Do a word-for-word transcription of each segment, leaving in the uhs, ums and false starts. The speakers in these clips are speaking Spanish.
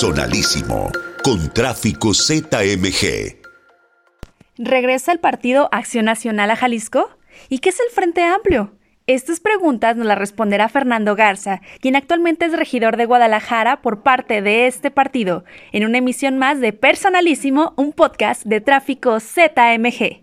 Personalísimo, con Tráfico Z M G. ¿Regresa el Partido Acción Nacional a Jalisco? ¿Y qué es el Frente Amplio? Estas preguntas nos las responderá Fernando Garza, quien actualmente es regidor de Guadalajara por parte de este partido, en una emisión más de Personalísimo, un podcast de Tráfico Z M G.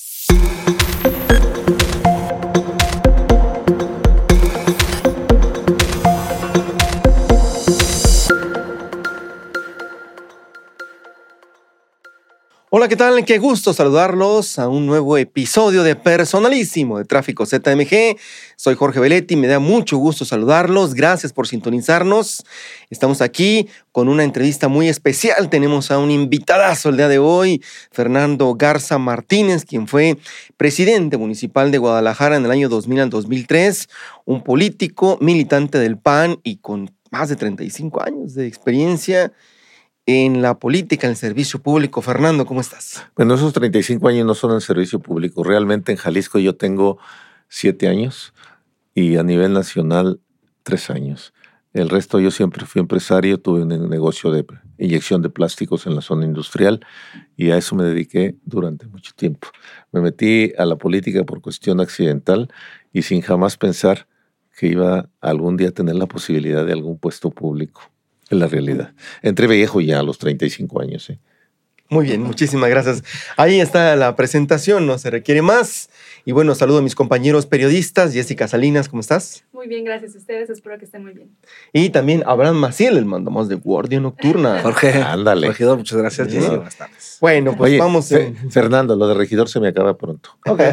Hola, ¿qué tal? Qué gusto saludarlos a un nuevo episodio de Personalísimo de Tráfico Z M G. Soy Jorge Belletti, me da mucho gusto saludarlos. Gracias por sintonizarnos. Estamos aquí con una entrevista muy especial. Tenemos a un invitadazo el día de hoy, Fernando Garza Martínez, quien fue presidente municipal de Guadalajara en el año dos mil al dos mil tres, un político, militante del P A N y con más de treinta y cinco años de experiencia en la política, en el servicio público. Fernando, ¿cómo estás? Bueno, esos treinta y cinco años no son en servicio público. Realmente en Jalisco yo tengo siete años y a nivel nacional tres años. El resto yo siempre fui empresario, tuve un negocio de inyección de plásticos en la zona industrial y a eso me dediqué durante mucho tiempo. Me metí a la política por cuestión accidental y sin jamás pensar que iba algún día a tener la posibilidad de algún puesto público. Es la realidad. Entré viejo ya a los treinta y cinco años. ¿eh? Muy bien, muchísimas gracias. Ahí está la presentación, no se requiere más. Y bueno, saludo a mis compañeros periodistas. Jessica Salinas, ¿cómo estás? Muy bien, gracias a ustedes. Espero que estén muy bien. Y también Abraham Maciel, el mandamás de Guardia Nocturna. Jorge, ándale. Regidor, muchas gracias. Sí. Sí, buenas tardes. Bueno, pues Oye, vamos. Fe- Fernando, lo de regidor se me acaba pronto. Okay.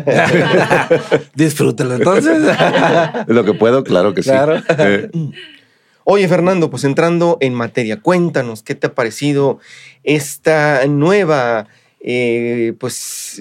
Disfrútelo entonces. Lo que puedo, claro que sí. Claro. Eh, Oye, Fernando, pues entrando en materia, cuéntanos, ¿qué te ha parecido esta nueva, eh, pues,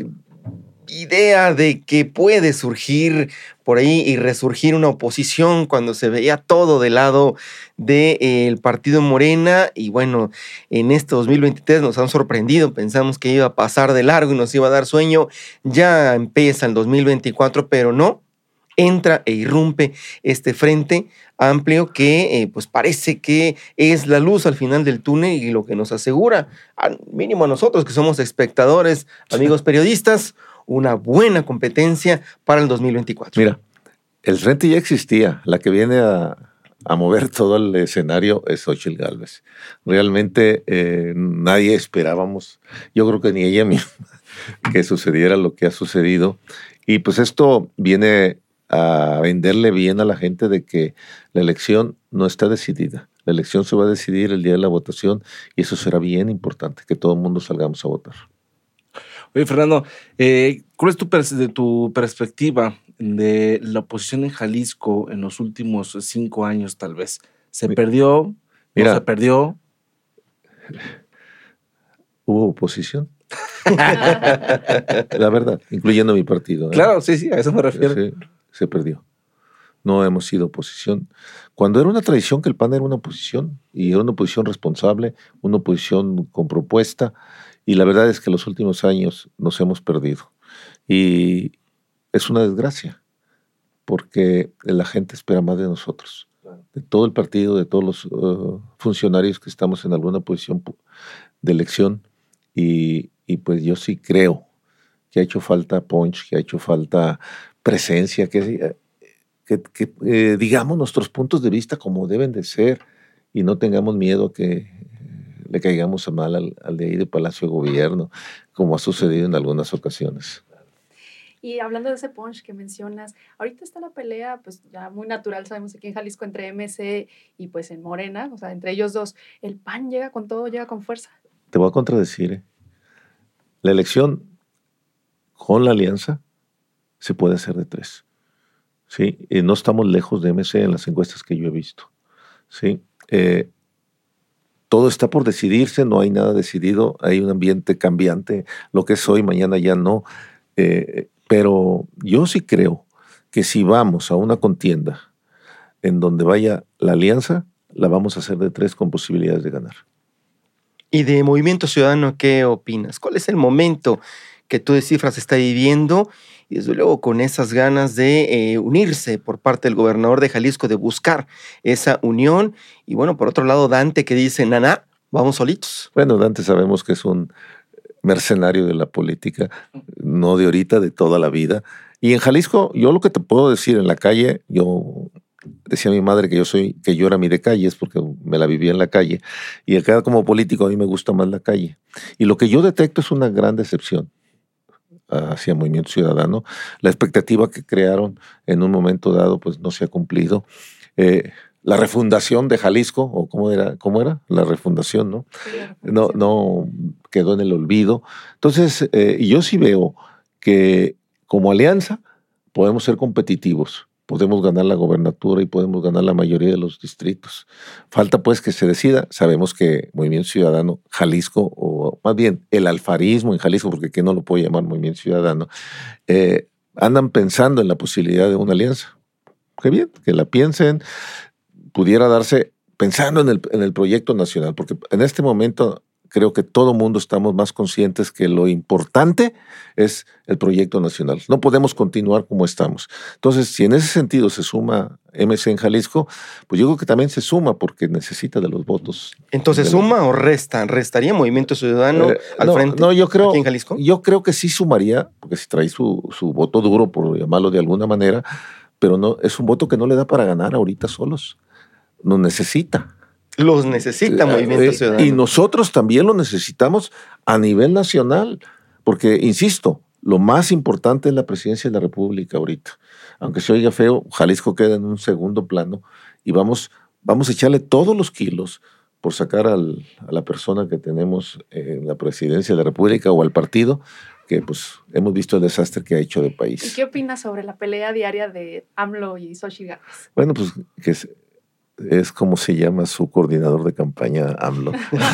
idea de que puede surgir por ahí y resurgir una oposición cuando se veía todo del lado del eh, partido Morena? Y bueno, en este dos mil veintitrés nos han sorprendido, pensamos que iba a pasar de largo y nos iba a dar sueño, ya empieza el dos mil veinticuatro, pero no, entra e irrumpe este Frente Amplio que eh, pues parece que es la luz al final del túnel y lo que nos asegura, al mínimo a nosotros que somos espectadores, amigos periodistas, una buena competencia para el dos mil veinticuatro. Mira, el frente ya existía. La que viene a, a mover todo el escenario es Xóchitl Gálvez. Realmente eh, nadie esperábamos, yo creo que ni ella misma, que sucediera lo que ha sucedido. Y pues esto viene a venderle bien a la gente de que la elección no está decidida. La elección se va a decidir el día de la votación y eso será bien importante, que todo el mundo salgamos a votar. Oye, Fernando, eh, ¿cuál es tu, pers- de tu perspectiva de la oposición en Jalisco en los últimos cinco años, tal vez? ¿Se Mi- perdió? Mira. ¿No se perdió? ¿Hubo oposición? La verdad, incluyendo mi partido. ¿eh? Claro, sí, sí, a eso me refiero. Sí, se perdió. No hemos sido oposición. Cuando era una tradición que el P A N era una oposición, y era una oposición responsable, una oposición con propuesta, y la verdad es que los últimos años nos hemos perdido. Y es una desgracia, porque la gente espera más de nosotros, de todo el partido, de todos los uh, funcionarios que estamos en alguna posición de elección, y, y pues yo sí creo que ha hecho falta punch, que ha hecho falta presencia, que, que, que eh, digamos nuestros puntos de vista como deben de ser y no tengamos miedo a que le caigamos a mal al, al de ahí de Palacio de Gobierno, como ha sucedido en algunas ocasiones. Y hablando de ese punch que mencionas, ahorita está la pelea, pues ya muy natural, sabemos aquí en Jalisco, entre M C y pues en Morena, o sea, entre ellos dos. El P A N llega con todo, llega con fuerza. Te voy a contradecir. ¿eh? La elección con la alianza se puede hacer de tres. ¿Sí? Y no estamos lejos de M C en las encuestas que yo he visto. ¿Sí? Eh, todo está por decidirse, no hay nada decidido, hay un ambiente cambiante, lo que es hoy, mañana ya no. Eh, pero yo sí creo que si vamos a una contienda en donde vaya la alianza, la vamos a hacer de tres con posibilidades de ganar. Y de Movimiento Ciudadano, ¿qué opinas? ¿Cuál es el momento que tú descifras está viviendo? Y desde luego con esas ganas de eh, unirse por parte del gobernador de Jalisco, de buscar esa unión. Y bueno, por otro lado, Dante que dice, naná, vamos solitos. Bueno, Dante sabemos que es un mercenario de la política, no de ahorita, de toda la vida. Y en Jalisco, yo lo que te puedo decir en la calle, yo decía mi madre que yo soy, que yo era mi de calles porque me la vivía en la calle. Y acá como político a mí me gusta más la calle. Y lo que yo detecto es una gran decepción hacia Movimiento Ciudadano. La expectativa que crearon en un momento dado pues no se ha cumplido. Eh, la refundación de Jalisco, o cómo era, cómo era, la refundación, ¿no? Sí, la refundación. No, no quedó en el olvido. Entonces, eh, yo sí veo que como alianza podemos ser competitivos, podemos ganar la gobernatura y podemos ganar la mayoría de los distritos. Falta pues que se decida. Sabemos que Movimiento Ciudadano, Jalisco, o más bien el alfarismo en Jalisco, porque aquí no lo puedo llamar Movimiento Ciudadano, eh, andan pensando en la posibilidad de una alianza. Qué bien, que la piensen, pudiera darse pensando en el, en el proyecto nacional, porque en este momento creo que todo mundo estamos más conscientes que lo importante es el proyecto nacional. No podemos continuar como estamos. Entonces, si en ese sentido se suma M C en Jalisco, pues yo creo que también se suma porque necesita de los votos. Entonces, ¿suma la... o resta? ¿Restaría Movimiento Ciudadano eh, al no, frente no, yo creo, aquí en Jalisco? Yo creo que sí sumaría, porque si trae su, su voto duro, por llamarlo de alguna manera, pero no es un voto que no le da para ganar ahorita solos. No necesita. Los necesita Movimiento Ciudadano. Y nosotros también lo necesitamos a nivel nacional, porque, insisto, lo más importante es la presidencia de la República ahorita. Aunque se oiga feo, Jalisco queda en un segundo plano y vamos, vamos a echarle todos los kilos por sacar al, a la persona que tenemos en la presidencia de la República o al partido, que pues hemos visto el desastre que ha hecho de país. ¿Y qué opinas sobre la pelea diaria de AMLO y Xochitl Gálvez? Bueno, pues que es, es como se llama su coordinador de campaña, AMLO.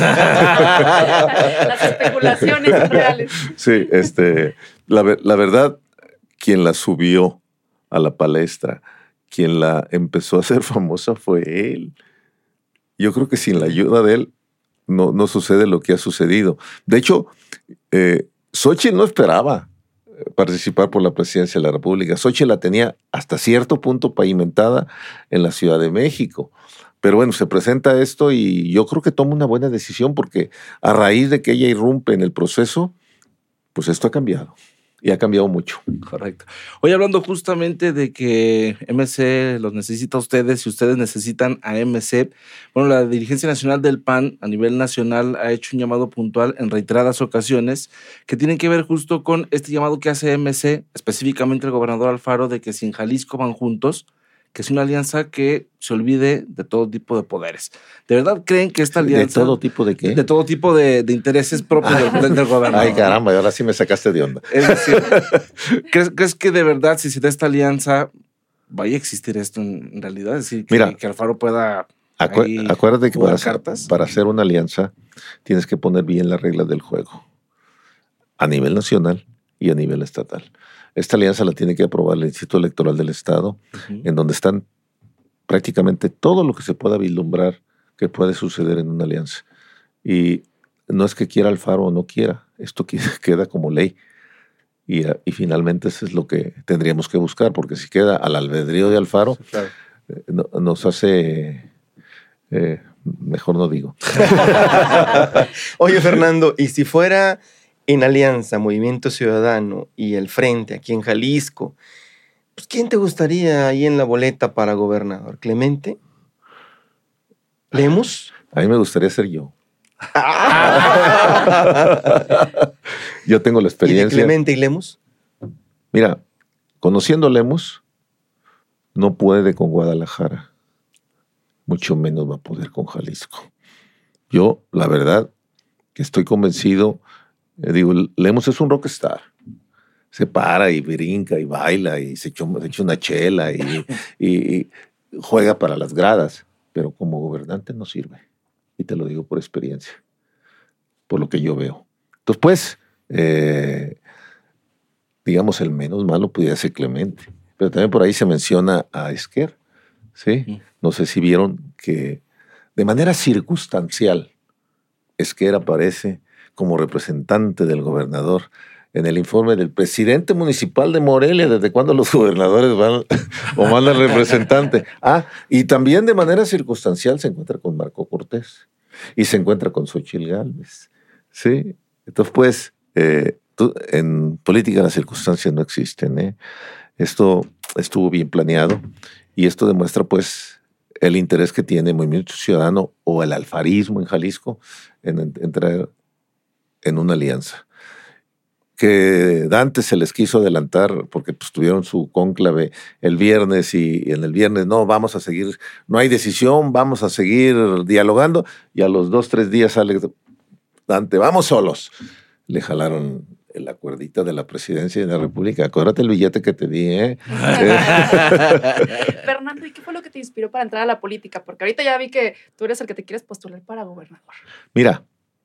Las especulaciones son reales. Sí, este, la, la verdad, quien la subió a la palestra, quien la empezó a hacer famosa fue él. Yo creo que sin la ayuda de él no, no sucede lo que ha sucedido. De hecho, eh, Xochitl no esperaba participar por la presidencia de la República. Xochitl la tenía hasta cierto punto pavimentada en la Ciudad de México. Pero bueno, se presenta esto y yo creo que toma una buena decisión porque a raíz de que ella irrumpe en el proceso, pues esto ha cambiado. Y ha cambiado mucho. Correcto. Hoy hablando justamente de que M C los necesita a ustedes y ustedes necesitan a M C, bueno, la dirigencia nacional del P A N a nivel nacional ha hecho un llamado puntual en reiteradas ocasiones que tienen que ver justo con este llamado que hace M C, específicamente el gobernador Alfaro, de que si en Jalisco van juntos, que es una alianza que se olvide de todo tipo de poderes. ¿De verdad creen que esta alianza... ¿De todo tipo de qué? De todo tipo de, de intereses propios del, del gobernador. Ay, caramba, ahora sí me sacaste de onda. Es decir, ¿crees, ¿crees que de verdad si se da esta alianza vaya a existir esto en, en realidad? Es decir, que, Mira, que Alfaro pueda... Acu ahí acuérdate que para, cartas. para hacer una alianza tienes que poner bien las reglas del juego a nivel nacional y a nivel estatal. Esta alianza la tiene que aprobar el Instituto Electoral del Estado, uh-huh. en donde están prácticamente todo lo que se pueda vislumbrar que puede suceder en una alianza. Y no es que quiera Alfaro o no quiera, esto queda como ley. Y, y finalmente eso es lo que tendríamos que buscar, porque si queda al albedrío de Alfaro, sí, claro. eh, no, nos hace... Eh, mejor no digo. Oye, Fernando, ¿y si fuera en alianza Movimiento Ciudadano y el Frente aquí en Jalisco, pues ¿quién te gustaría ahí en la boleta para gobernador? ¿Clemente? ¿Lemus? A mí me gustaría ser yo. Yo tengo la experiencia. ¿Y de Clemente y Lemus? Mira, conociendo a Lemus, no puede con Guadalajara. Mucho menos va a poder con Jalisco. Yo, la verdad, que estoy convencido. Eh, digo, Lemus es un rockstar. Se para y brinca y baila y se echa, se echa una chela y, y, y juega para las gradas. Pero como gobernante no sirve. Y te lo digo por experiencia. Por lo que yo veo. Entonces, pues, eh, digamos, el menos malo pudiera ser Clemente. Pero también por ahí se menciona a Esquer. ¿Sí? No sé si vieron que de manera circunstancial Esquer aparece como representante del gobernador en el informe del presidente municipal de Morelia, desde cuándo los gobernadores van o mandan representante. Ah, y también de manera circunstancial se encuentra con Marco Cortés. y se encuentra con Xochitl Gálvez. ¿Sí? Entonces, pues, eh, tú, en política las circunstancias no existen. ¿eh? Esto estuvo bien planeado y esto demuestra, pues, el interés que tiene el Movimiento Ciudadano o el alfarismo en Jalisco en entrar en una alianza. Que Dante se les quiso adelantar porque pues, tuvieron su cónclave el viernes y, y en el viernes no, vamos a seguir, no hay decisión, vamos a seguir dialogando y a los dos, tres días sale Dante, vamos solos. Le jalaron la cuerdita de la presidencia de la República. Acuérdate el billete que te di, ¿eh? Fernando, ¿y qué fue lo que te inspiró para entrar a la política? Porque ahorita ya vi que tú eres el que te quieres postular para gobernador. Mira,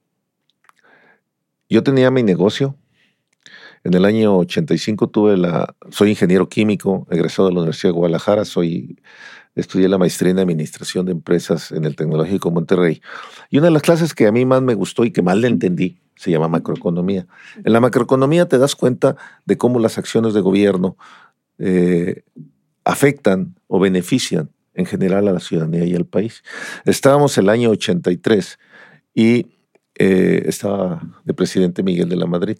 yo tenía mi negocio. En el año ochenta y cinco tuve la... Soy ingeniero químico, egresado de la Universidad de Guadalajara. Soy, estudié la maestría en Administración de Empresas en el Tecnológico Monterrey. Y una de las clases que a mí más me gustó y que más le entendí se llama macroeconomía. En la macroeconomía te das cuenta de cómo las acciones de gobierno eh, afectan o benefician en general a la ciudadanía y al país. Estábamos el año ochenta y tres y eh, estaba de presidente Miguel de la Madrid,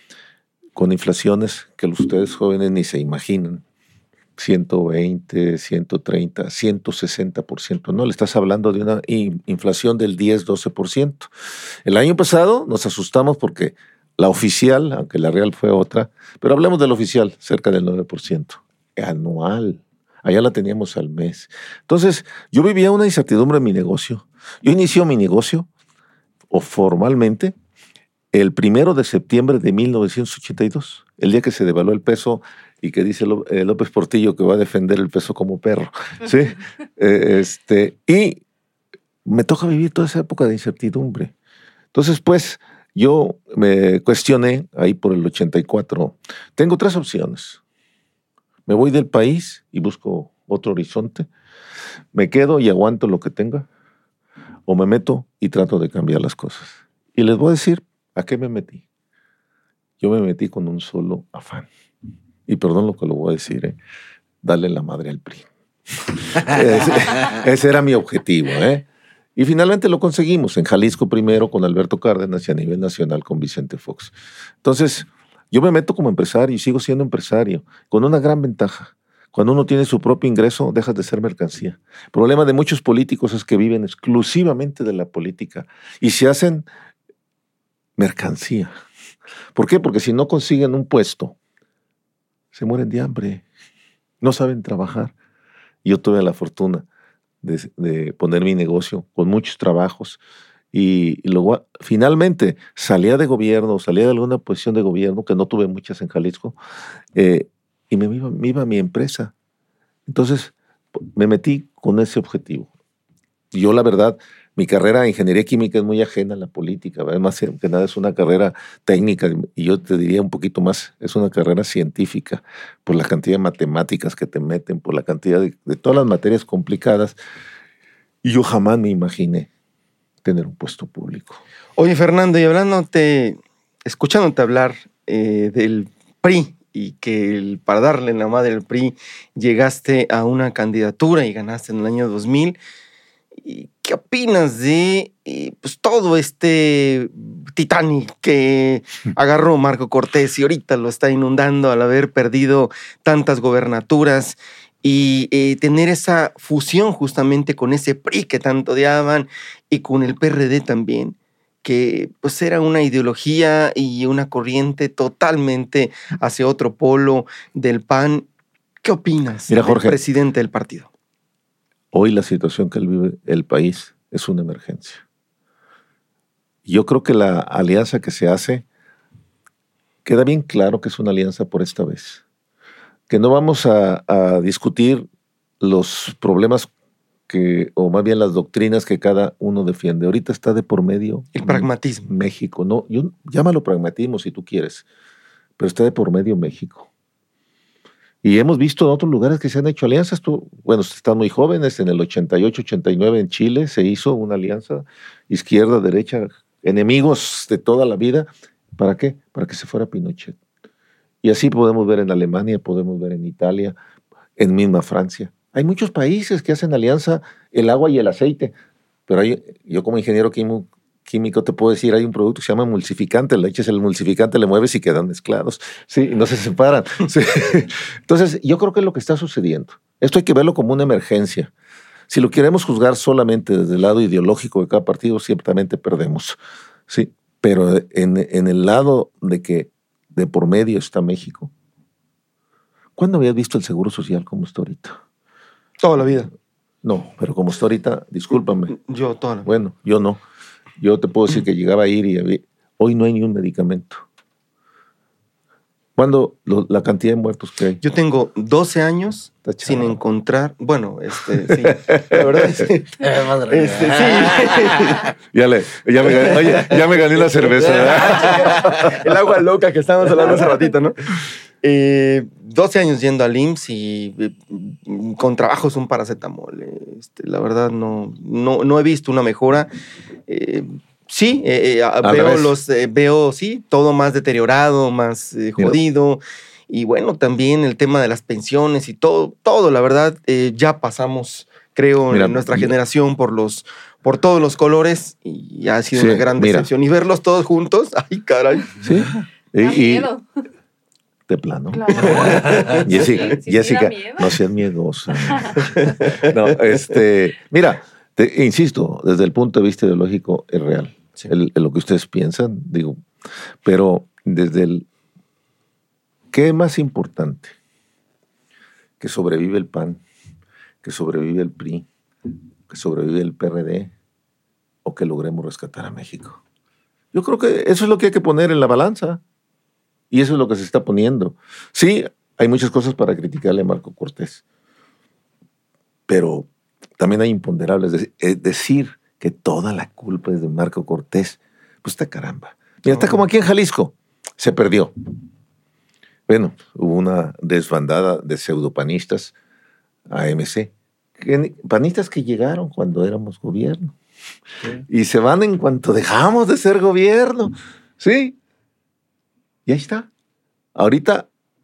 con inflaciones que ustedes jóvenes ni se imaginan, ciento veinte, ciento treinta, ciento sesenta por ciento. No, le estás hablando de una inflación del diez, doce por ciento. El año pasado nos asustamos porque la oficial, aunque la real fue otra, pero hablemos de la oficial, cerca del nueve por ciento. Anual. Allá la teníamos al mes. Entonces, yo vivía una incertidumbre en mi negocio. Yo inicio mi negocio, o formalmente, el primero de septiembre de mil novecientos ochenta y dos, el día que se devaluó el peso y que dice López Portillo que va a defender el peso como perro. ¿Sí? eh, este, y me toca vivir toda esa época de incertidumbre. Entonces, pues, yo me cuestioné ahí por el ochenta y cuatro. Tengo tres opciones. Me voy del país y busco otro horizonte. Me quedo y aguanto lo que tenga. O me meto y trato de cambiar las cosas. Y les voy a decir ¿a qué me metí? Yo me metí con un solo afán. Y perdón lo que lo voy a decir, ¿eh? Darle la madre al P R I. ese, ese era mi objetivo, ¿eh? Y finalmente lo conseguimos. En Jalisco primero con Alberto Cárdenas y a nivel nacional con Vicente Fox. Entonces, yo me meto como empresario y sigo siendo empresario, con una gran ventaja. Cuando uno tiene su propio ingreso, dejas de ser mercancía. El problema de muchos políticos es que viven exclusivamente de la política y se hacen mercancía. ¿Por qué? Porque si no consiguen un puesto, se mueren de hambre, no saben trabajar. Yo tuve la fortuna de, de poner mi negocio con muchos trabajos y, y luego finalmente salía de gobierno, salía de alguna posición de gobierno, que no tuve muchas en Jalisco, eh, y me iba, me iba a mi empresa. Entonces me metí con ese objetivo. Yo la verdad, mi carrera de ingeniería química es muy ajena a la política, además que nada es una carrera técnica y yo te diría un poquito más, es una carrera científica por la cantidad de matemáticas que te meten, por la cantidad de, de todas las materias complicadas y yo jamás me imaginé tener un puesto público. Oye, Fernando, y hablándote, escuchándote hablar eh, del P R I y que el, para darle la madre al P R I llegaste a una candidatura y ganaste en el año dos mil, ¿qué opinas de eh, pues, todo este Titanic que agarró Marco Cortés y ahorita lo está inundando al haber perdido tantas gobernaturas y eh, tener esa fusión justamente con ese P R I que tanto odiaban y con el P R D también, que pues era una ideología y una corriente totalmente hacia otro polo del P A N? ¿Qué opinas Mira, Jorge, del presidente del partido? Hoy la situación que vive el país es una emergencia. Yo creo que la alianza que se hace, queda bien claro que es una alianza por esta vez. Que no vamos a, a discutir los problemas que, o más bien las doctrinas que cada uno defiende. Ahorita está de por medio el pragmatismo. México, no, yo, llámalo pragmatismo si tú quieres, pero está de por medio México. Y hemos visto en otros lugares que se han hecho alianzas. Tú, bueno, están muy jóvenes. En el ochenta y ocho, ochenta y nueve en Chile se hizo una alianza izquierda, derecha, enemigos de toda la vida. ¿Para qué? Para que se fuera Pinochet. Y así podemos ver en Alemania, podemos ver en Italia, en misma Francia. Hay muchos países que hacen alianza el agua y el aceite. pero hay, yo como ingeniero químico, químico te puedo decir, hay un producto que se llama emulsificante, le echas el emulsificante, le mueves y quedan mezclados, sí, y no se separan. Sí. Entonces, yo creo que es lo que está sucediendo. Esto hay que verlo como una emergencia. Si lo queremos juzgar solamente desde el lado ideológico de cada partido, ciertamente perdemos, sí, pero en, en el lado de que de por medio está México. ¿Cuándo habías visto el Seguro Social como está ahorita? Toda la vida. No, pero como está ahorita, discúlpame. Yo toda la vida. Bueno, yo no. Yo te puedo decir que llegaba a ir y había, hoy no hay ni un medicamento. ¿Cuándo lo, la cantidad de muertos que hay? Yo tengo doce años Está sin chavo. encontrar, bueno, este, sí, la verdad es que, Madre este, mía. sí. Ya, le, ya, me gané, oye, ya me gané la cerveza, ¿verdad? El agua loca que estábamos hablando hace ratito, ¿no? Eh, doce años yendo al I M S S y eh, con trabajos un paracetamol. eh, Este, la verdad no, no, no he visto una mejora. Eh, sí, eh, eh, Al veo revés. los, eh, veo sí, todo más deteriorado, más eh, Mira. jodido. Y bueno, también el tema de las pensiones y todo, todo, la verdad, eh, ya pasamos, creo, Mira, en nuestra mira. generación por los, por todos los colores y ha sido Sí, una gran mira. decepción. Y verlos todos juntos, ay, caray. Sí. Y, Da y- miedo. de plano. Claro. Jessica, Sí, sí, sí, Jessica, da miedo. no seas miedosa. No, este, mira, te insisto, desde el punto de vista ideológico es real. Sí. El- el lo que ustedes piensan, digo, pero desde el ¿qué es más importante? Que sobrevive el P A N, que sobrevive el P R I, que sobrevive el P R D o que logremos rescatar a México. Yo creo que eso es lo que hay que poner en la balanza. Y eso es lo que se está poniendo. Sí, hay muchas cosas para criticarle a Marco Cortés. Pero también hay imponderables. Es decir, decir que toda la culpa es de Marco Cortés, pues está caramba. Mira, está como aquí en Jalisco. Se perdió. Bueno, hubo una desbandada de pseudopanistas a M C. Que- panistas que llegaron cuando éramos gobierno. Sí. Y se van en cuanto dejamos de ser gobierno. Sí. Y ahí está. Ahorita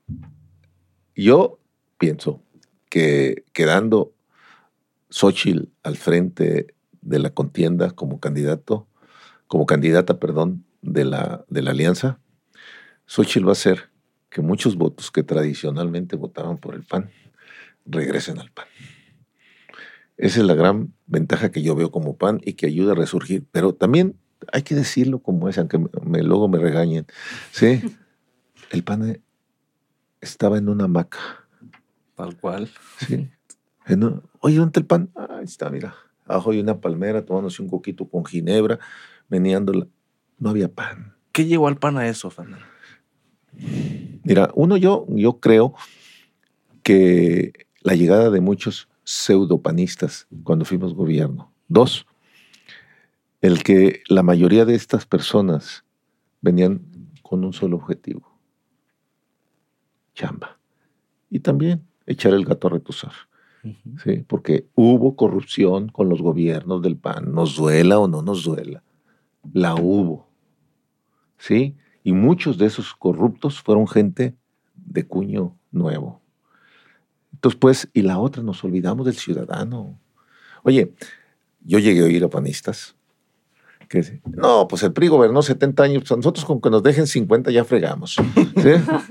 yo pienso que quedando Xóchitl al frente de la contienda como candidato, como candidata, perdón, de la, de la alianza, Xóchitl va a hacer que muchos votos que tradicionalmente votaban por el P A N regresen al P A N. Esa es la gran ventaja que yo veo como P A N y que ayuda a resurgir. Pero también hay que decirlo como es, aunque me, luego me regañen. ¿Sí? El P A N estaba en una hamaca. Tal cual. ¿Sí? En un- Oye, ¿dónde está el P A N? Ah, ahí está, mira. Abajo hay una palmera, tomándose un coquito con ginebra, meneándola. No había P A N. ¿Qué llevó al P A N a eso, Fernando? Mira, uno, yo, yo creo que la llegada de muchos pseudopanistas cuando fuimos gobierno. Dos, el que la mayoría de estas personas venían con un solo objetivo. Chamba. Y también echar el gato a retozar. Ujú. ¿Sí? Porque hubo corrupción con los gobiernos del P A N. Nos duela o no nos duela. La hubo. ¿Sí? Y muchos de esos corruptos fueron gente de cuño nuevo. Entonces, pues, y la otra, nos olvidamos del ciudadano. Oye, yo llegué a oír a panistas que dicen, no, pues el P R I gobernó setenta años, pues nosotros con que nos dejen cincuenta ya fregamos. ¿Sí?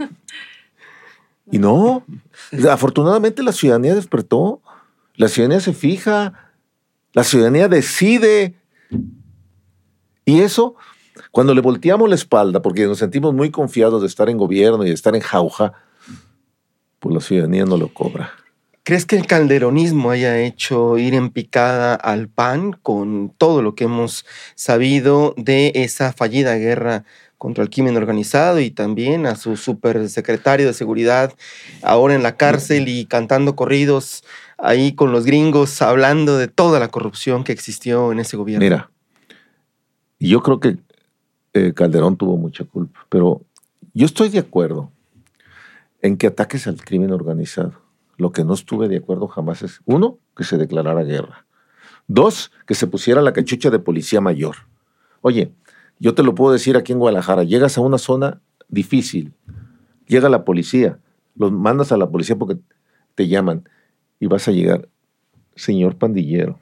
Y no, afortunadamente la ciudadanía despertó, la ciudadanía se fija, la ciudadanía decide. Y eso, cuando le volteamos la espalda, porque nos sentimos muy confiados de estar en gobierno y de estar en jauja, pues la ciudadanía no lo cobra. ¿Crees que el calderonismo haya hecho ir en picada al P A N con todo lo que hemos sabido de esa fallida guerra contra el crimen organizado y también a su supersecretario de seguridad ahora en la cárcel y cantando corridos ahí con los gringos hablando de toda la corrupción que existió en ese gobierno? Mira, yo creo que eh, Calderón tuvo mucha culpa, pero yo estoy de acuerdo en que ataques al crimen organizado. Lo que no estuve de acuerdo jamás es, uno, que se declarara guerra. Dos, que se pusiera la cachucha de policía mayor. Oye, yo te lo puedo decir aquí en Guadalajara, llegas a una zona difícil, llega la policía, los mandas a la policía porque te llaman y vas a llegar, señor pandillero,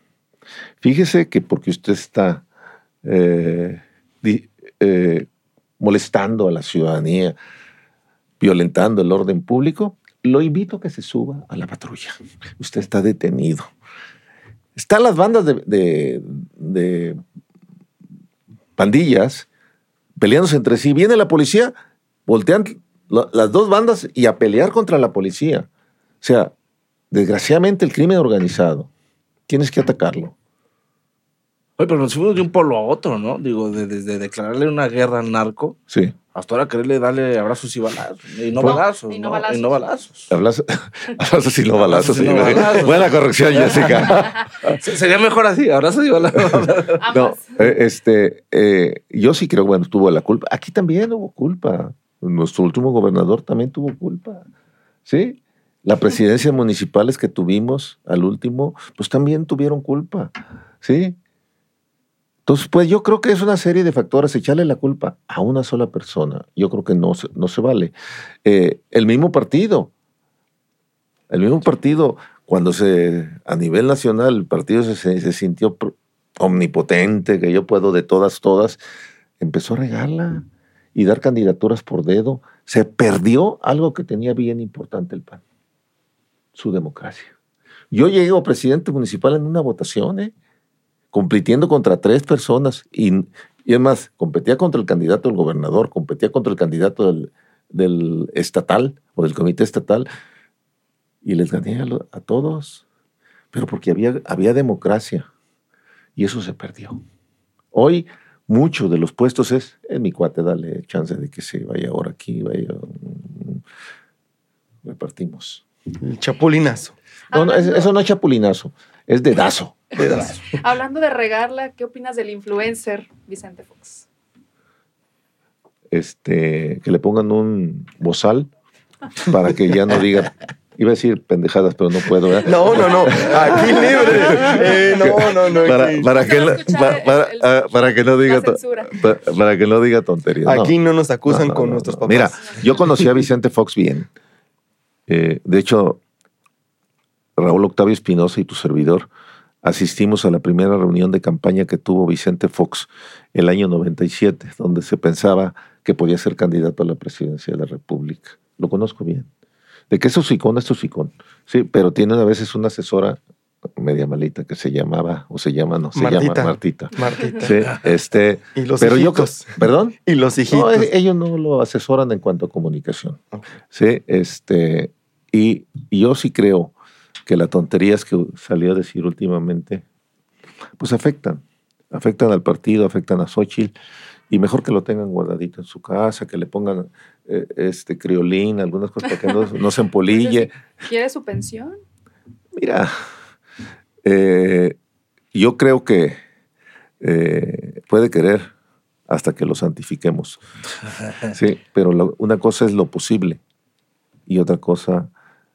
Fíjese que porque usted está eh, di, eh, molestando a la ciudadanía, violentando el orden público, lo invito a que se suba a la patrulla. Usted está detenido. Están las bandas de, de, de pandillas peleándose entre sí. Viene la policía, voltean la, las dos bandas y a pelear contra la policía. O sea, desgraciadamente el crimen organizado, tienes que atacarlo. Oye, pero nos fuimos de un polo a otro, ¿no? Digo, desde de, de declararle una guerra al narco, sí, hasta ahora quererle darle abrazos y balazos. Y no, No, balazos, y no ¿no? balazos. Y no balazos. Abrazos, abrazos y no balazos. Abrazos y no Sí. balazos. Buena corrección, Jessica. Sería mejor así, abrazos y balazos. No, eh, este, eh, yo sí creo, bueno, tuvo la culpa. Aquí también hubo culpa. Nuestro último gobernador también tuvo culpa. ¿Sí? Las presidencias municipales que tuvimos al último, pues también tuvieron culpa. ¿Sí? Entonces, pues yo creo que es una serie de factores. Echarle la culpa a una sola persona, yo creo que no se, no se vale. Eh, el mismo partido, el mismo partido, cuando se, a nivel nacional, el partido se, se sintió omnipotente, que yo puedo de todas, todas, empezó a regarla y dar candidaturas por dedo. Se perdió algo que tenía bien importante el P A N, su democracia. Yo llegué a presidente municipal en una votación, ¿eh? compitiendo contra tres personas, y, y es más, competía contra el candidato del gobernador, competía contra el candidato del, del estatal o del comité estatal, y les gané a, lo, a todos, pero porque había, había democracia, y eso se perdió. Hoy, muchos de los puestos es, es mi cuate, dale chance de que se vaya ahora aquí, vaya, repartimos. El chapulinazo. No, no, eso no es chapulinazo, es dedazo. dedazo. Hablando de regarla, ¿qué opinas del influencer Vicente Fox? Este, que le pongan un bozal para que ya no diga, iba a decir pendejadas, pero no puedo, ¿verdad? No, no, no, aquí libre. Eh, no, no, no. Para, aquí, para, que, la- pa- para, ah, para que no diga to- pa- para que no diga tonterías. aquí no. no nos acusan No, no, con no, nuestros no. papás. Mira, yo conocí a Vicente Fox bien. Eh, de hecho, Raúl Octavio Espinosa y tu servidor asistimos a la primera reunión de campaña que tuvo Vicente Fox el año noventa y siete, donde se pensaba que podía ser candidato a la presidencia de la República. Lo conozco bien. De que es hocicón, es hocicón. Sí, pero tiene a veces una asesora media malita que se llamaba, o se llama, no, se Martita. llama Martita. Martita. Sí, este, Y los pero yo, hijitos. ¿perdón? Y los hijitos. No, eh, ellos no lo asesoran en cuanto a comunicación. Ok. Sí, este, y, y yo sí creo que las tonterías que salió a decir últimamente, pues afectan. Afectan al partido, afectan a Xóchitl, y mejor que lo tengan guardadito en su casa, que le pongan eh, este criolín, algunas cosas para que no, no se empolille. ¿Quiere su pensión? Mira, eh, yo creo que eh, puede querer hasta que lo santifiquemos. Sí, pero lo- una cosa es lo posible y otra cosa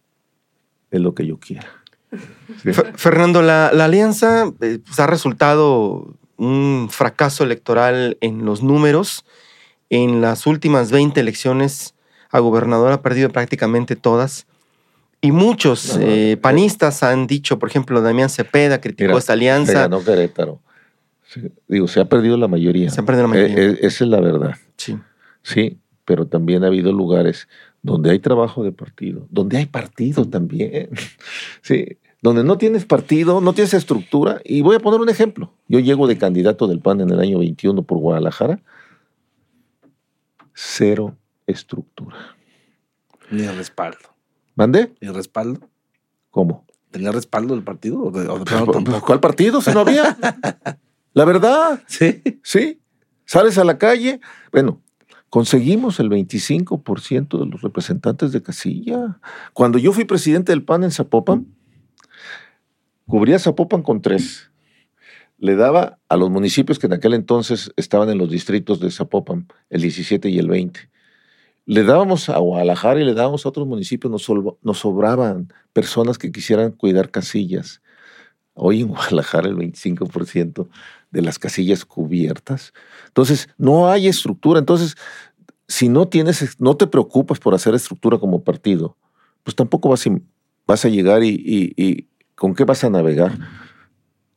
es lo que yo quiera. Sí. Fer- Fernando, la, la alianza eh, pues, ha resultado un fracaso electoral en los números. En las últimas veinte elecciones a gobernador ha perdido prácticamente todas. Y muchos No, no, eh, no. panistas han dicho, por ejemplo, Damián Cepeda criticó Mira, esta Se alianza. ganó Querétaro. Sí, digo, se ha perdido la mayoría. Se ha perdido la mayoría. Eh, eh, esa es la verdad. Sí. Sí, pero también ha habido lugares donde hay trabajo de partido, donde hay partido también. Sí, donde no tienes partido, no tienes estructura. Y voy a poner un ejemplo. Yo llego de candidato del P A N en el año veintiuno por Guadalajara. Cero estructura. Ni respaldo. ¿Mandé? Ni respaldo. ¿Cómo? ¿Tenía respaldo del partido? ¿O de, o de Pues, plano pues, tampoco? ¿cuál partido? Si no había. La verdad. Sí. Sí, sales a la calle. Bueno, conseguimos el veinticinco por ciento de los representantes de casilla. Cuando yo fui presidente del P A N en Zapopan, cubría Zapopan con tres. Le daba a los municipios que en aquel entonces estaban en los distritos de Zapopan, el diecisiete y el veinte. Le dábamos a Guadalajara y le dábamos a otros municipios, nos, sol- nos sobraban personas que quisieran cuidar casillas. Hoy en Guadalajara el veinticinco por ciento de las casillas cubiertas. Entonces, no hay estructura. Entonces, si no tienes, no te preocupas por hacer estructura como partido, pues tampoco vas a, vas a llegar y, y, y ¿con qué vas a navegar?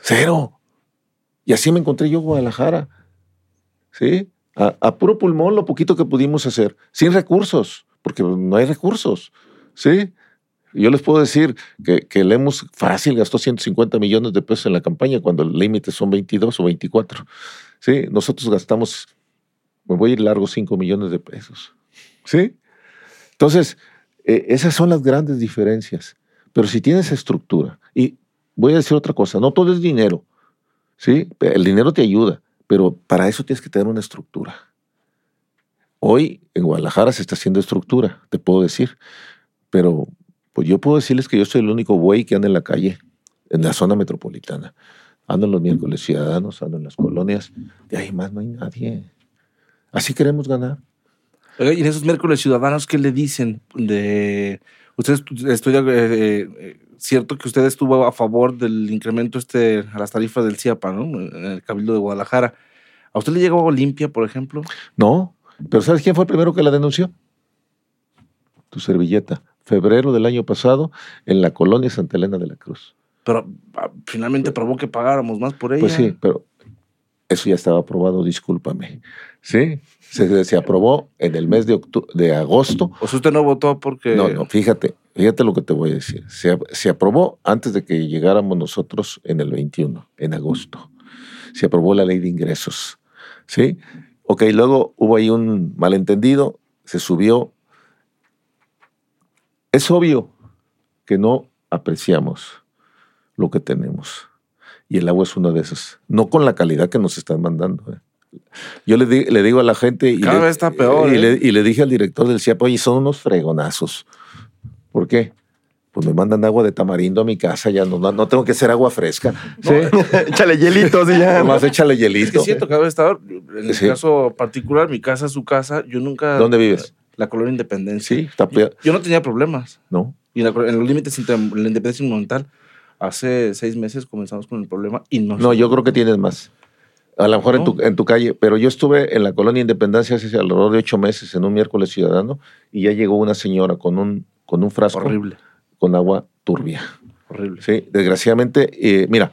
Cero. Y así me encontré yo en Guadalajara. ¿Sí? A, a puro pulmón lo poquito que pudimos hacer. Sin recursos, porque no hay recursos. ¿Sí? Yo les puedo decir que, que Lemus fácil gastó ciento cincuenta millones de pesos en la campaña cuando el límite son veintidós o veinticuatro. ¿Sí? Nosotros gastamos, me voy a ir largo, cinco millones de pesos. ¿Sí? Entonces, eh, esas son las grandes diferencias. Pero si tienes estructura, y voy a decir otra cosa, no todo es dinero. ¿Sí? El dinero te ayuda, pero para eso tienes que tener una estructura. Hoy en Guadalajara se está haciendo estructura, te puedo decir, pero pues yo puedo decirles que yo soy el único güey que anda en la calle, en la zona metropolitana. Ando en los miércoles ciudadanos, ando en las colonias. De ahí más no hay nadie. Así queremos ganar. Oiga, y en esos miércoles ciudadanos, ¿qué le dicen? De ustedes, estoy eh, eh, cierto que usted estuvo a favor del incremento este a las tarifas del CIAPA, ¿no? En el Cabildo de Guadalajara. ¿A usted le llegó agua limpia, por ejemplo? No, pero ¿sabes quién fue el primero que la denunció? Tu servilleta. Febrero del año pasado, en la colonia Santa Elena de la Cruz. Pero ah, finalmente probó que pagáramos más por ella. Pues sí, pero eso ya estaba aprobado, discúlpame. Sí, se, se aprobó en el mes de, octu- de agosto. ¿O sea, usted no votó porque...? No, no, fíjate, fíjate lo que te voy a decir. Se, se aprobó antes de que llegáramos nosotros en el veintiuno, en agosto. Se aprobó la ley de ingresos. ¿Sí? Ok, luego hubo ahí un malentendido, se subió. Es obvio que no apreciamos lo que tenemos. Y el agua es una de esas. No con la calidad que nos están mandando. ¿eh? Yo le, di, le digo a la gente... Y Cada le, vez está peor. Y, ¿eh? le, y le dije al director del CIAPA, oye, son unos fregonazos. ¿Por qué? Pues me mandan agua de tamarindo a mi casa, ya no, no tengo que hacer agua fresca. ¿Sí? Échale hielitos y ya. Nomás échale Es hielito. que es cierto, cada vez está... En el Sí. caso particular, mi casa, su casa, yo nunca... ¿Dónde vives? La colonia Independencia. Sí, está Yo, peor. yo no tenía problemas. ¿No? Y la, en los límites entre la Independencia y Monumental, hace seis meses comenzamos con el problema y no... No, yo creo que tienes más. A lo mejor No. en, tu, en tu calle. Pero yo estuve en la colonia Independencia hace alrededor de ocho meses en un miércoles ciudadano y ya llegó una señora con un, con un frasco Horrible, con agua turbia. horrible. Sí, desgraciadamente, eh, mira,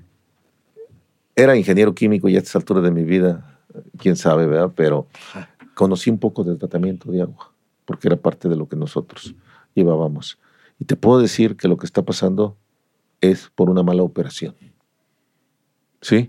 era ingeniero químico y a estas alturas de mi vida, quién sabe, ¿verdad? Pero conocí un poco del tratamiento de agua, porque era parte de lo que nosotros llevábamos. Y te puedo decir que lo que está pasando es por una mala operación. ¿Sí?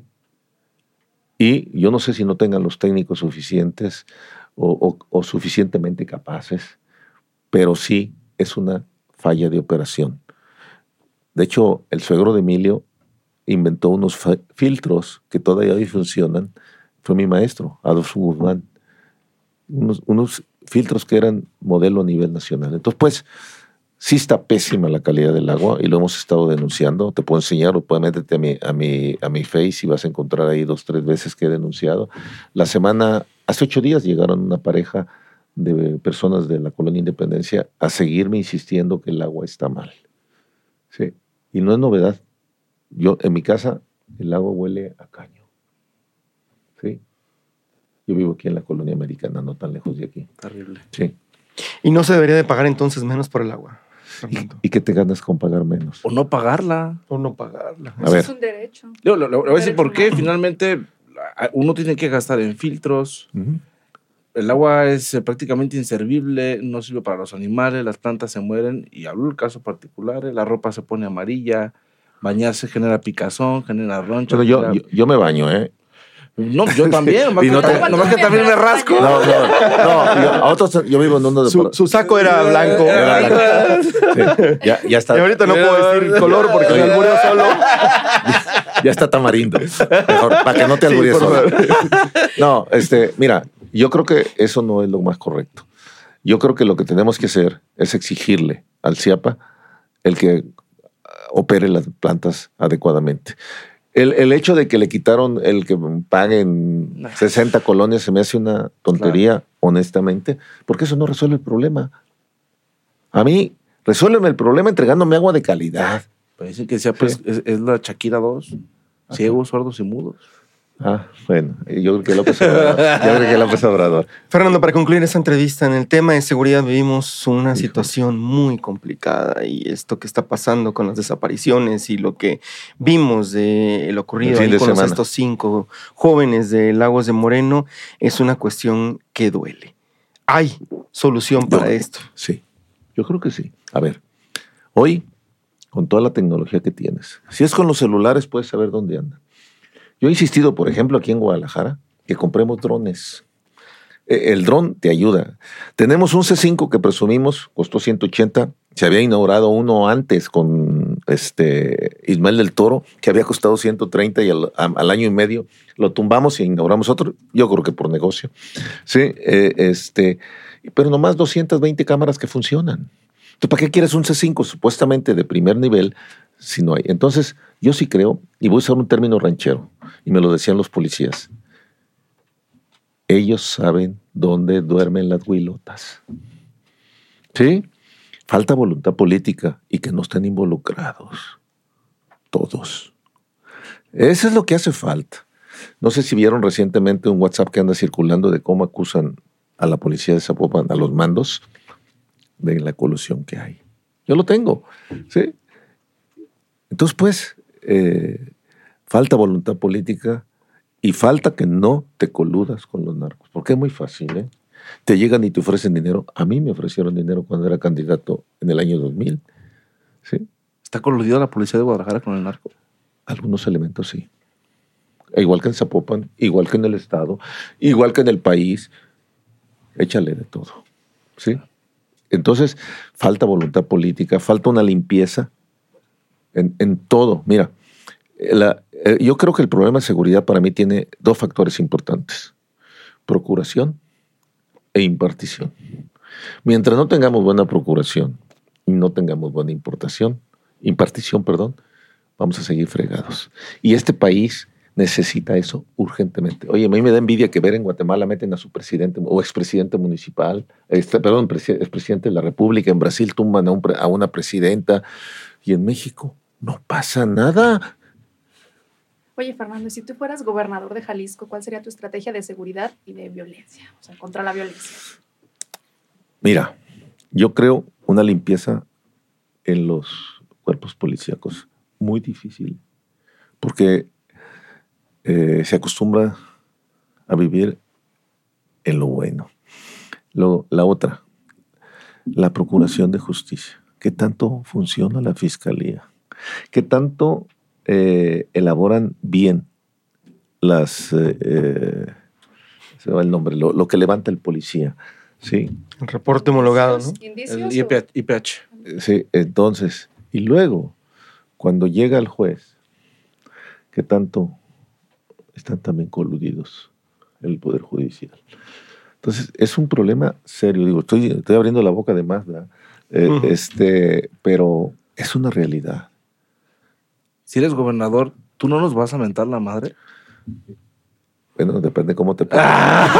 Y yo no sé si no tengan los técnicos suficientes o, o, o suficientemente capaces, pero sí es una falla de operación. De hecho, el suegro de Emilio inventó unos fa- filtros que todavía hoy funcionan. Fue mi maestro, Adolfo Guzmán. Unos, unos filtros que eran modelo a nivel nacional. Entonces, pues, sí está pésima la calidad del agua y lo hemos estado denunciando. Te puedo enseñar o puedes meterte a mi, a, mi, a mi Face y vas a encontrar ahí dos, tres veces que he denunciado. La semana, hace ocho días llegaron una pareja de personas de la colonia Independencia a seguirme insistiendo que el agua está mal. Sí. Y no es novedad. Yo, en mi casa, el agua huele a caño. Sí. Yo vivo aquí en la colonia americana, no tan lejos de aquí. Terrible. Sí. Y no se debería de pagar entonces menos por el agua. ¿Y, y qué te ganas con pagar menos? O no pagarla. O no pagarla. A Eso ver. es un derecho. Yo le, le voy a decir Derecho por qué. humano. Finalmente, a- uno tiene que gastar en filtros. Uh-huh. El agua es eh, prácticamente inservible, no sirve para los animales, las plantas se mueren. Y hablo del caso particular, eh, la ropa se pone amarilla, bañarse genera picazón, genera roncha. Bueno, yo, genera- yo, yo me baño, ¿eh? No, yo también. nomás Y no que, te- nomás que también me rasco. No, no, no. Yo, a otros, yo vivo en uno de... Su, su saco era blanco. Era blanco. Sí, ya, ya está. Y ahorita no puedo decir el color porque me albureó solo. Ya está tamarindo. Mejor, para que no te Sí, albures por solo. favor. No, este, mira, yo creo que eso no es lo más correcto. Yo creo que lo que tenemos que hacer es exigirle al CIAPA el que opere las plantas adecuadamente. El, el hecho de que le quitaron el que paguen sesenta colonias se me hace una tontería, claro, honestamente, porque eso no resuelve el problema. A mí, resuélveme el problema entregándome agua de calidad. Pues dicen que sea, pues, Sí. es, es la Shakira dos, ciegos, sordos y mudos. Ah, bueno, yo creo que López Obrador. Yo creo que López Obrador. Fernando, para concluir esta entrevista, en el tema de seguridad vivimos una situación muy complicada y esto que está pasando con las desapariciones y lo que vimos de lo ocurrido ahí con los, estos cinco jóvenes de Lagos de Moreno es una cuestión que duele. ¿Hay solución para yo, esto? Sí, yo creo que sí. A ver, hoy, con toda la tecnología que tienes, si es con los celulares puedes saber dónde andan. Yo he insistido, por ejemplo, aquí en Guadalajara, que compremos drones. El dron te ayuda. Tenemos un C cinco que presumimos, costó ciento ochenta. Se había inaugurado uno antes con este Ismael del Toro, que había costado ciento treinta y al, al año y medio lo tumbamos y inauguramos otro. Yo creo que por negocio. Sí, eh, este, pero nomás doscientas veinte cámaras que funcionan. Entonces, ¿para qué quieres un C cinco supuestamente de primer nivel si no hay? Entonces, yo sí creo, y voy a usar un término ranchero, y me lo decían los policías, ellos saben dónde duermen las huilotas. ¿Sí? Falta voluntad política y que no estén involucrados. Todos. Eso es lo que hace falta. No sé si vieron recientemente un WhatsApp que anda circulando de cómo acusan a la policía de Zapopan, a los mandos, de la colusión que hay. Yo lo tengo. ¿Sí? Entonces, pues, eh, falta voluntad política y falta que no te coludas con los narcos. Porque es muy fácil, ¿eh? Te llegan y te ofrecen dinero. A mí me ofrecieron dinero cuando era candidato en el año dos mil. ¿Sí? ¿Está coludida la policía de Guadalajara con el narco? Algunos elementos sí. E igual que en Zapopan, igual que en el Estado, igual que en el país. Échale de todo. ¿Sí? Entonces, falta voluntad política, falta una limpieza en, en todo. Mira, la, eh, yo creo que el problema de seguridad para mí tiene dos factores importantes. Procuración e impartición. Mientras no tengamos buena procuración y no tengamos buena importación, impartición, perdón, vamos a seguir fregados. Y este país necesita eso urgentemente. Oye, a mí me da envidia que ver en Guatemala meten a su presidente o expresidente municipal, este, perdón, expresidente de la República, en Brasil tumban a, un, a una presidenta y en México no pasa nada. Oye, Fernando, si tú fueras gobernador de Jalisco, ¿cuál sería tu estrategia de seguridad y de violencia? O sea, contra la violencia. Mira, yo creo una limpieza en los cuerpos policíacos muy difícil, porque eh, se acostumbra a vivir en lo bueno. Lo, la otra, la procuración de justicia. ¿Qué tanto funciona la fiscalía? ¿Qué tanto eh, elaboran bien las... Eh, eh, se va el nombre, lo, lo que levanta el policía? Sí. El reporte homologado, ¿no? El I P H. Sí, entonces, y luego, cuando llega el juez, ¿qué tanto están también coludidos el Poder Judicial? Entonces, es un problema serio. Digo, estoy, estoy abriendo la boca de más, ¿verdad? Eh, uh-huh. este, pero es una realidad. Si eres gobernador, ¿tú no nos vas a mentar la madre? Bueno, depende cómo te pongas.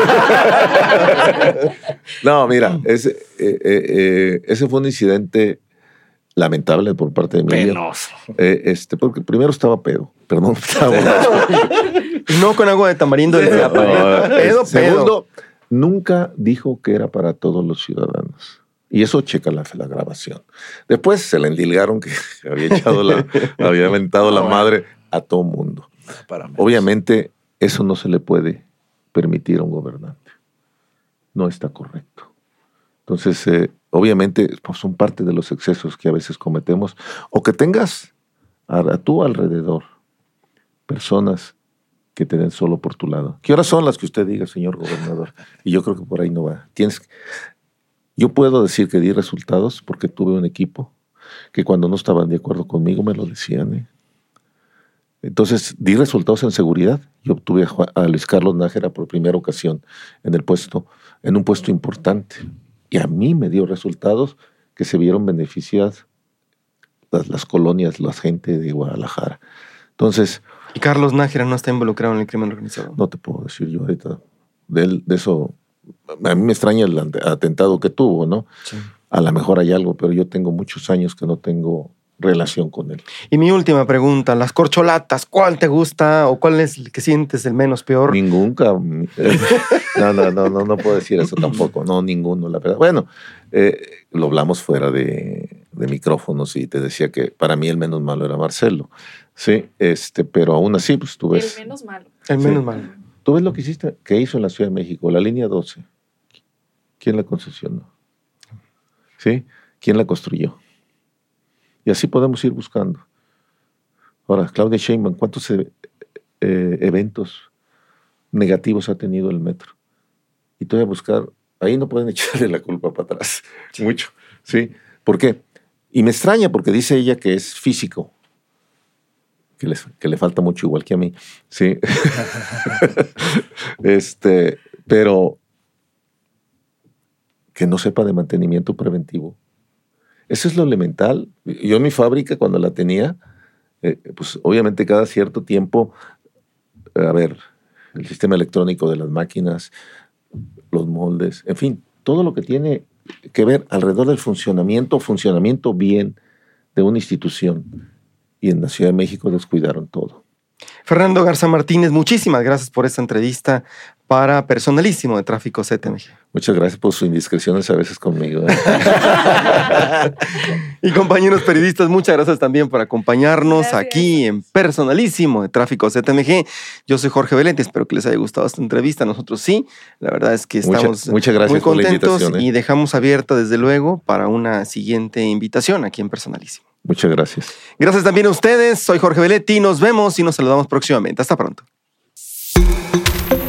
No, mira, ese, eh, eh, eh, ese fue un incidente lamentable por parte de Emilio. Penoso. Eh, este, porque primero estaba pedo. Perdón, estaba borracho. No con agua de tamarindo. De no, pedo, pedo. Segundo, nunca dijo que era para todos los ciudadanos. Y eso checa la, la grabación. Después se le endilgaron que había echado la, había aventado la madre a todo mundo. Obviamente, eso no se le puede permitir a un gobernante. No está correcto. Entonces, eh, obviamente, pues son parte de los excesos que a veces cometemos. O que tengas a, a tu alrededor personas que te den solo por tu lado. ¿Qué horas son las que usted diga, señor gobernador? Y yo creo que por ahí no va. Tienes, yo puedo decir que di resultados porque tuve un equipo que cuando no estaban de acuerdo conmigo me lo decían, ¿eh? Entonces, di resultados en seguridad. Yo obtuve a, Juan, a Luis Carlos Nájera por primera ocasión en el puesto, en un puesto importante. Y a mí me dio resultados que se vieron beneficiadas las, las colonias, la gente de Guadalajara. Entonces... ¿Y Carlos Nájera no está involucrado en el crimen organizado? No te puedo decir yo ahorita. De, él, de eso... A mí me extraña el atentado que tuvo, ¿no? Sí. A lo mejor hay algo, pero yo tengo muchos años que no tengo relación con él. Y mi última pregunta, las corcholatas, ¿cuál te gusta o cuál es el que sientes el menos peor? Ningún. No, no, no, no, no puedo decir eso tampoco. No, ninguno, la verdad. Bueno, eh, lo hablamos fuera de, de micrófonos y te decía que para mí el menos malo era Marcelo. Sí, este, pero aún así, pues tú ves. El menos malo. El menos Sí. malo. Tú ves lo que hiciste, que hizo en la Ciudad de México, la línea doce. ¿Quién la concesionó? ¿Sí? ¿Quién la construyó? Y así podemos ir buscando. Ahora, Claudia Sheinbaum, ¿cuántos eh, eh, eventos negativos ha tenido el metro? Y te voy a buscar, ahí no pueden echarle la culpa para atrás, mucho, ¿sí? ¿Por qué? Y me extraña porque dice ella que es físico, que, les, que le falta mucho igual que a mí, ¿sí? este, pero que no sepa de mantenimiento preventivo. Eso es lo elemental. Yo en mi fábrica, cuando la tenía, eh, pues obviamente cada cierto tiempo, a ver, el sistema electrónico de las máquinas, los moldes, en fin, todo lo que tiene que ver alrededor del funcionamiento, funcionamiento bien de una institución. Y en la Ciudad de México descuidaron todo. Fernando Garza Martínez, muchísimas gracias por esta entrevista para Personalísimo de Tráfico Z M G. Muchas gracias por sus indiscreciones a veces conmigo. ¿eh? Y compañeros periodistas, muchas gracias también por acompañarnos Gracias. aquí en Personalísimo de Tráfico Z M G. Yo soy Jorge Belén, espero que les haya gustado esta entrevista. Nosotros sí, la verdad es que Mucha- estamos muchas gracias muy por la contentos invitación, ¿eh? y dejamos abierta desde luego para una siguiente invitación aquí en Personalísimo. Muchas gracias. Gracias también a ustedes, soy Jorge Beletti, nos vemos y nos saludamos próximamente. Hasta pronto.